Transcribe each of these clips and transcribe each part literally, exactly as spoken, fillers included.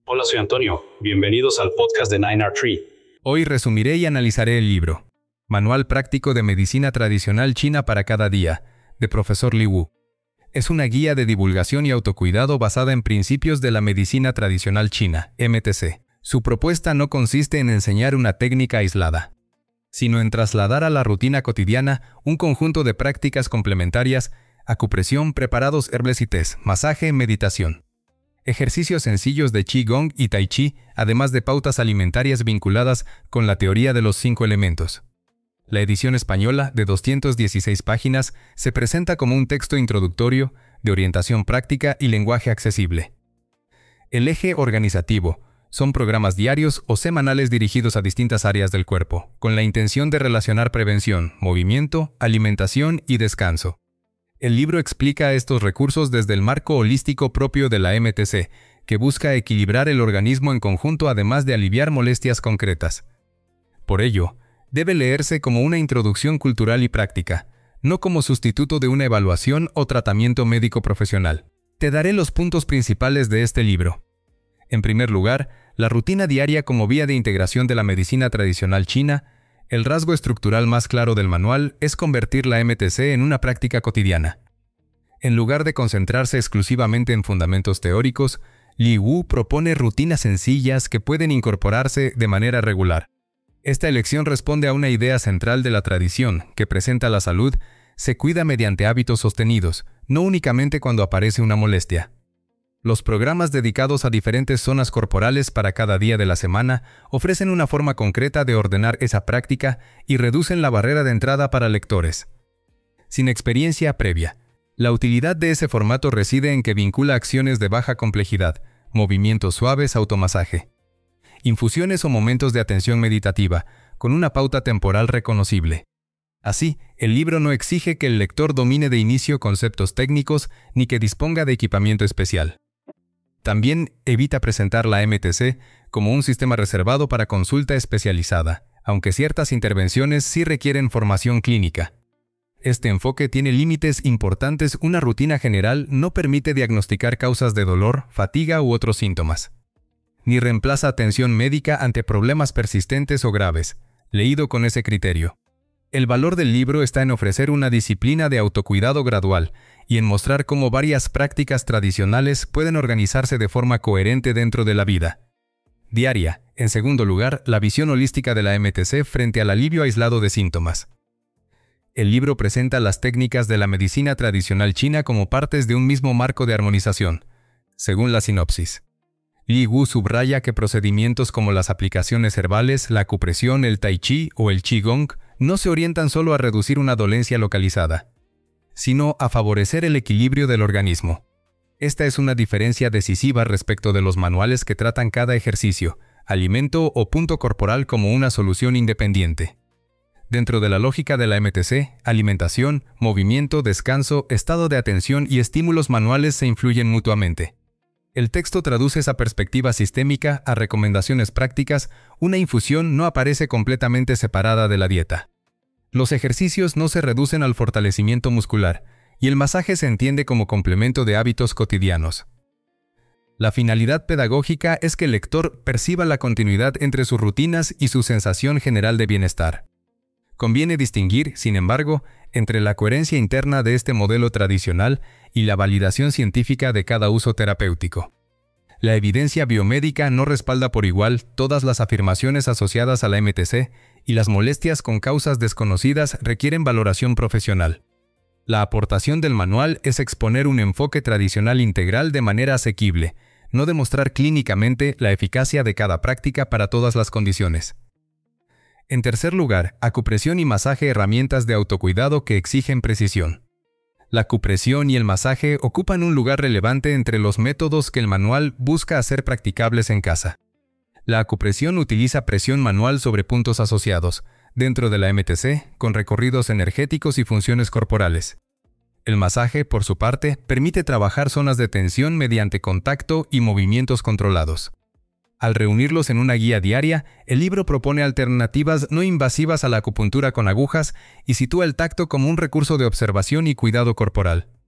Hola, soy Antonio. Bienvenidos al podcast de nine R Tree. Hoy resumiré y analizaré el libro Manual Práctico de Medicina Tradicional China para cada día, de profesor Li Wu. Es una guía de divulgación y autocuidado basada en principios de la medicina tradicional china, M T C. Su propuesta no consiste en enseñar una técnica aislada, sino en trasladar a la rutina cotidiana un conjunto de prácticas complementarias: acupresión, preparados herbales y tés, masaje, meditación, ejercicios sencillos de Qigong y Tai Chi, además de pautas alimentarias vinculadas con la teoría de los cinco elementos. La edición española, de doscientas dieciséis páginas, se presenta como un texto introductorio, de orientación práctica y lenguaje accesible. El eje organizativo son programas diarios o semanales dirigidos a distintas áreas del cuerpo, con la intención de relacionar prevención, movimiento, alimentación y descanso. El libro explica estos recursos desde el marco holístico propio de la M T C, que busca equilibrar el organismo en conjunto además de aliviar molestias concretas. Por ello, debe leerse como una introducción cultural y práctica, no como sustituto de una evaluación o tratamiento médico profesional. Te daré los puntos principales de este libro. En primer lugar, la rutina diaria como vía de integración de la medicina tradicional china. El rasgo estructural más claro del manual es convertir la M T C en una práctica cotidiana. En lugar de concentrarse exclusivamente en fundamentos teóricos, Li Wu propone rutinas sencillas que pueden incorporarse de manera regular. Esta elección responde a una idea central de la tradición, que presenta la salud se cuida mediante hábitos sostenidos, no únicamente cuando aparece una molestia. Los programas dedicados a diferentes zonas corporales para cada día de la semana ofrecen una forma concreta de ordenar esa práctica y reducen la barrera de entrada para lectores sin experiencia previa. La utilidad de ese formato reside en que vincula acciones de baja complejidad, movimientos suaves, automasaje, infusiones o momentos de atención meditativa, con una pauta temporal reconocible. Así, el libro no exige que el lector domine de inicio conceptos técnicos ni que disponga de equipamiento especial. También evita presentar la M T C como un sistema reservado para consulta especializada, aunque ciertas intervenciones sí requieren formación clínica. Este enfoque tiene límites importantes. Una rutina general no permite diagnosticar causas de dolor, fatiga u otros síntomas, ni reemplaza atención médica ante problemas persistentes o graves, leído con ese criterio. El valor del libro está en ofrecer una disciplina de autocuidado gradual y en mostrar cómo varias prácticas tradicionales pueden organizarse de forma coherente dentro de la vida diaria. En segundo lugar, la visión holística de la M T C frente al alivio aislado de síntomas. El libro presenta las técnicas de la medicina tradicional china como partes de un mismo marco de armonización, según la sinopsis. Li Wu subraya que procedimientos como las aplicaciones herbales, la acupresión, el Tai Chi o el Qigong no se orientan solo a reducir una dolencia localizada, sino a favorecer el equilibrio del organismo. Esta es una diferencia decisiva respecto de los manuales que tratan cada ejercicio, alimento o punto corporal como una solución independiente. Dentro de la lógica de la M T C, alimentación, movimiento, descanso, estado de atención y estímulos manuales se influyen mutuamente. El texto traduce esa perspectiva sistémica a recomendaciones prácticas. Una infusión no aparece completamente separada de la dieta. Los ejercicios no se reducen al fortalecimiento muscular, y el masaje se entiende como complemento de hábitos cotidianos. La finalidad pedagógica es que el lector perciba la continuidad entre sus rutinas y su sensación general de bienestar. Conviene distinguir, sin embargo, entre la coherencia interna de este modelo tradicional y la validación científica de cada uso terapéutico. La evidencia biomédica no respalda por igual todas las afirmaciones asociadas a la M T C, y las molestias con causas desconocidas requieren valoración profesional. La aportación del manual es exponer un enfoque tradicional integral de manera asequible, no demostrar clínicamente la eficacia de cada práctica para todas las condiciones. En tercer lugar, acupresión y masaje, herramientas de autocuidado que exigen precisión. La acupresión y el masaje ocupan un lugar relevante entre los métodos que el manual busca hacer practicables en casa. La acupresión utiliza presión manual sobre puntos asociados, dentro de la M T C, con recorridos energéticos y funciones corporales. El masaje, por su parte, permite trabajar zonas de tensión mediante contacto y movimientos controlados. Al reunirlos en una guía diaria, el libro propone alternativas no invasivas a la acupuntura con agujas y sitúa el tacto como un recurso de observación y cuidado corporal.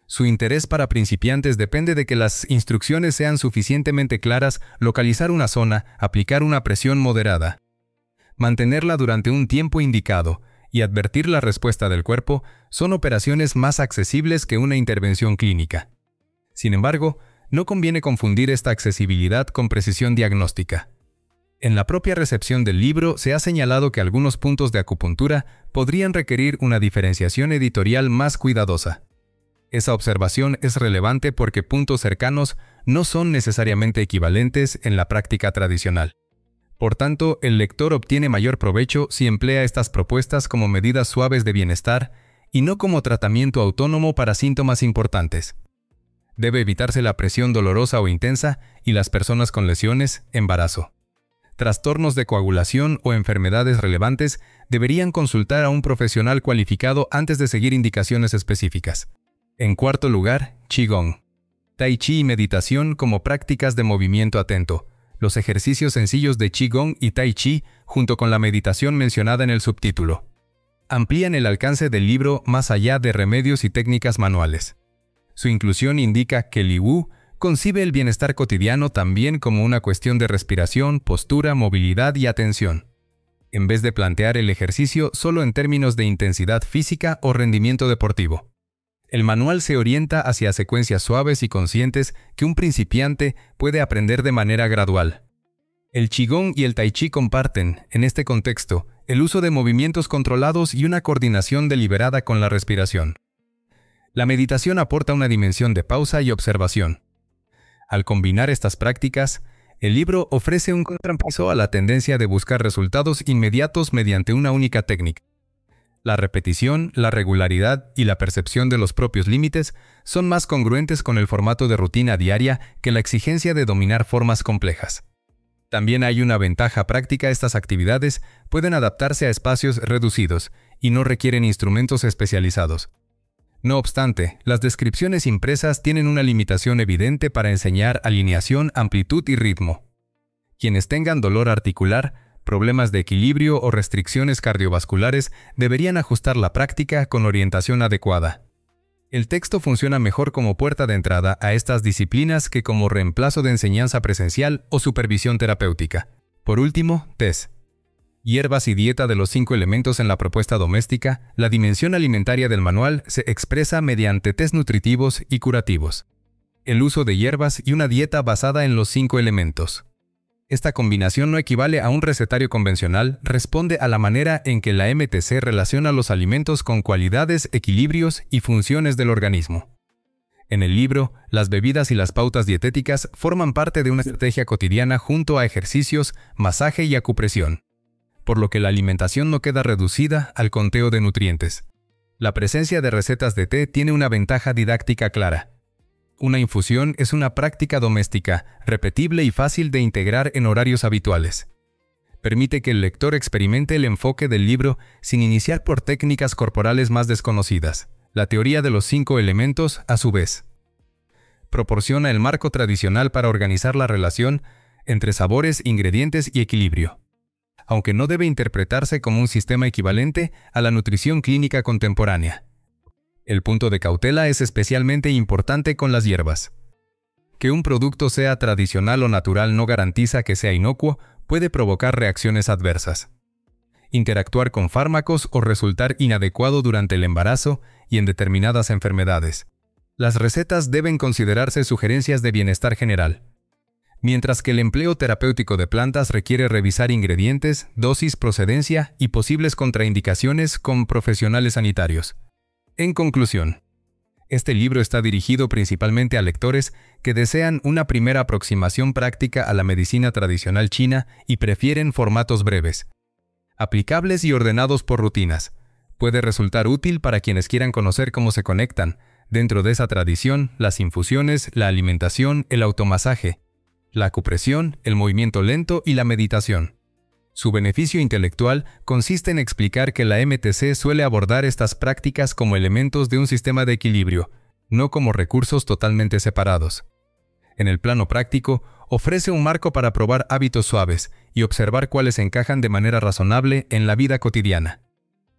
Su interés para principiantes depende de que las instrucciones sean suficientemente claras, localizar una zona, aplicar una presión moderada, mantenerla durante un tiempo indicado y advertir la respuesta del cuerpo son operaciones más accesibles que una intervención clínica. Sin embargo, no conviene confundir esta accesibilidad con precisión diagnóstica. En la propia recepción del libro se ha señalado que algunos puntos de acupuntura podrían requerir una diferenciación editorial más cuidadosa. Esa observación es relevante porque puntos cercanos no son necesariamente equivalentes en la práctica tradicional. Por tanto, el lector obtiene mayor provecho si emplea estas propuestas como medidas suaves de bienestar y no como tratamiento autónomo para síntomas importantes. Debe evitarse la presión dolorosa o intensa y las personas con lesiones, embarazo, trastornos de coagulación o enfermedades relevantes deberían consultar a un profesional cualificado antes de seguir indicaciones específicas. En cuarto lugar, Qigong. Tai Chi y meditación como prácticas de movimiento atento. Los ejercicios sencillos de Qigong y Tai Chi, junto con la meditación mencionada en el subtítulo, amplían el alcance del libro más allá de remedios y técnicas manuales. Su inclusión indica que Li Wu concibe el bienestar cotidiano también como una cuestión de respiración, postura, movilidad y atención, en vez de plantear el ejercicio solo en términos de intensidad física o rendimiento deportivo. El manual se orienta hacia secuencias suaves y conscientes que un principiante puede aprender de manera gradual. El Qigong y el Tai Chi comparten, en este contexto, el uso de movimientos controlados y una coordinación deliberada con la respiración. La meditación aporta una dimensión de pausa y observación. Al combinar estas prácticas, el libro ofrece un contrapeso a la tendencia de buscar resultados inmediatos mediante una única técnica. La repetición, la regularidad y la percepción de los propios límites son más congruentes con el formato de rutina diaria que la exigencia de dominar formas complejas. También hay una ventaja práctica: estas actividades pueden adaptarse a espacios reducidos y no requieren instrumentos especializados. No obstante, las descripciones impresas tienen una limitación evidente para enseñar alineación, amplitud y ritmo. Quienes tengan dolor articular, problemas de equilibrio o restricciones cardiovasculares deberían ajustar la práctica con orientación adecuada. El texto funciona mejor como puerta de entrada a estas disciplinas que como reemplazo de enseñanza presencial o supervisión terapéutica. Por último, test. Hierbas y dieta de los cinco elementos en la propuesta doméstica. La dimensión alimentaria del manual se expresa mediante test nutritivos y curativos. El uso de hierbas y una dieta basada en los cinco elementos. Esta combinación no equivale a un recetario convencional, responde a la manera en que la M T C relaciona los alimentos con cualidades, equilibrios y funciones del organismo. En el libro, las bebidas y las pautas dietéticas forman parte de una estrategia cotidiana junto a ejercicios, masaje y acupresión, por lo que la alimentación no queda reducida al conteo de nutrientes. La presencia de recetas de té tiene una ventaja didáctica clara. Una infusión es una práctica doméstica, repetible y fácil de integrar en horarios habituales. Permite que el lector experimente el enfoque del libro sin iniciar por técnicas corporales más desconocidas. La teoría de los cinco elementos, a su vez, proporciona el marco tradicional para organizar la relación entre sabores, ingredientes y equilibrio, aunque no debe interpretarse como un sistema equivalente a la nutrición clínica contemporánea. El punto de cautela es especialmente importante con las hierbas. Que un producto sea tradicional o natural no garantiza que sea inocuo, puede provocar reacciones adversas, interactuar con fármacos o resultar inadecuado durante el embarazo y en determinadas enfermedades. Las recetas deben considerarse sugerencias de bienestar general, mientras que el empleo terapéutico de plantas requiere revisar ingredientes, dosis, procedencia y posibles contraindicaciones con profesionales sanitarios. En conclusión, este libro está dirigido principalmente a lectores que desean una primera aproximación práctica a la medicina tradicional china y prefieren formatos breves, aplicables y ordenados por rutinas. Puede resultar útil para quienes quieran conocer cómo se conectan, dentro de esa tradición, las infusiones, la alimentación, el automasaje, la acupresión, el movimiento lento y la meditación. Su beneficio intelectual consiste en explicar que la M T C suele abordar estas prácticas como elementos de un sistema de equilibrio, no como recursos totalmente separados. En el plano práctico, ofrece un marco para probar hábitos suaves y observar cuáles encajan de manera razonable en la vida cotidiana.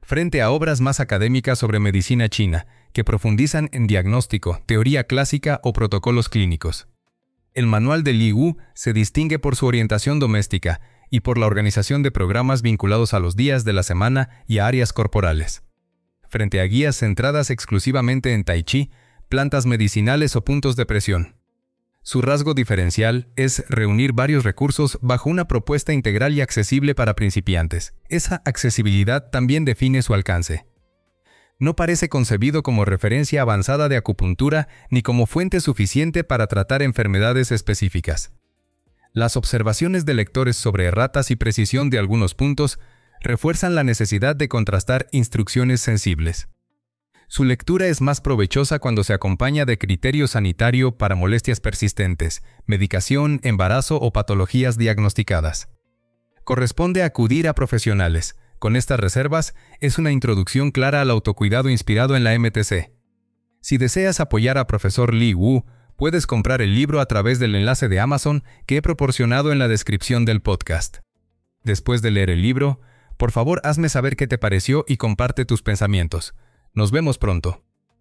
frente a obras más académicas sobre medicina china, que profundizan en diagnóstico, teoría clásica o protocolos clínicos. El manual de Li Wu se distingue por su orientación doméstica y por la organización de programas vinculados a los días de la semana y a áreas corporales, frente a guías centradas exclusivamente en tai chi, plantas medicinales o puntos de presión. Su rasgo diferencial es reunir varios recursos bajo una propuesta integral y accesible para principiantes. Esa accesibilidad también define su alcance. No parece concebido como referencia avanzada de acupuntura ni como fuente suficiente para tratar enfermedades específicas. Las observaciones de lectores sobre erratas y precisión de algunos puntos refuerzan la necesidad de contrastar instrucciones sensibles. Su lectura es más provechosa cuando se acompaña de criterio sanitario para molestias persistentes, medicación, embarazo o patologías diagnosticadas. Corresponde acudir a profesionales. Con estas reservas, es una introducción clara al autocuidado inspirado en la M T C. Si deseas apoyar a profesor Li Wu, puedes comprar el libro a través del enlace de Amazon que he proporcionado en la descripción del podcast. Después de leer el libro, por favor hazme saber qué te pareció y comparte tus pensamientos. Nos vemos pronto.